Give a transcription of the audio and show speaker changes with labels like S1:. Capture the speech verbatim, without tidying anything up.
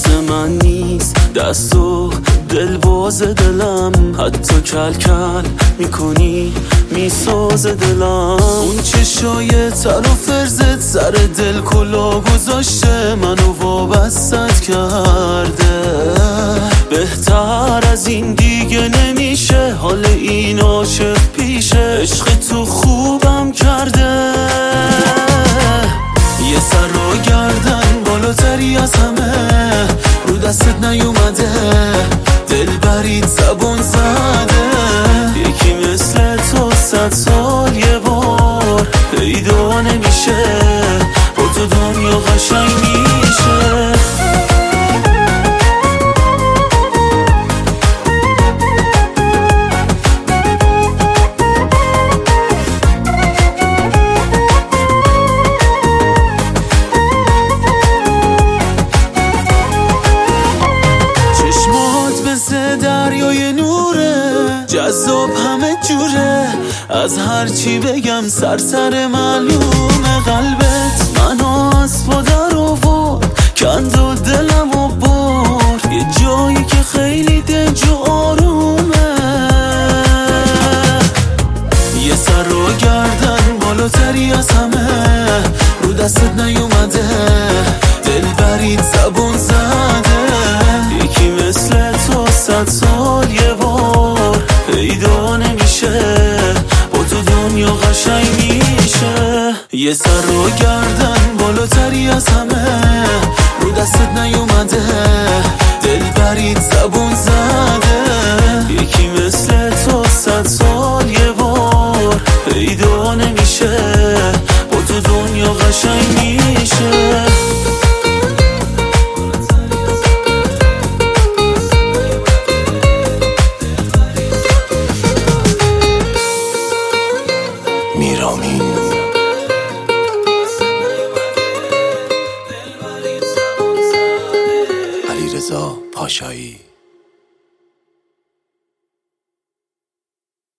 S1: مثل من نیست، دست و دل باز دلم، حتی کل کل میکنی میساز دلم. اون چشای تر و فرزت سر دل کلا گذاشته، منو وابستت کرده. بهتر از این دیگه نمیشه، حال این عاشق پیشه، عشق تو خوبم کرده. یه سر و گردن بالاتری از همه، رو دستت نیومده، دل برید زبون زده. یکی مثل تو صد سال یه بار پیدا نمیشه، با تو دنیا قشنگ میشه. دریای نوره، جذاب همه جوره، از هرچی بگم سرسر معلومه. قلبت منو از پا در آورد، کند و دلم و برد، یه جایی که خیلی دنج و آرومه. یه سر و گردن بالاتری از همه، رو دستت نیومده، دل برید زبون زده. یکی مثل تو صد سال یه بار پیدا نمیشه، با تو دنیا قشنگ میشه. یه سر و گردن بالاتری از همه، رو دستت نیومده، دل برید زبون زده. یکی مثل تو صد سال یه بار پیدا نمیشه، با تو دنیا قشنگ میشه.
S2: میرامین علیرضا پاشایی.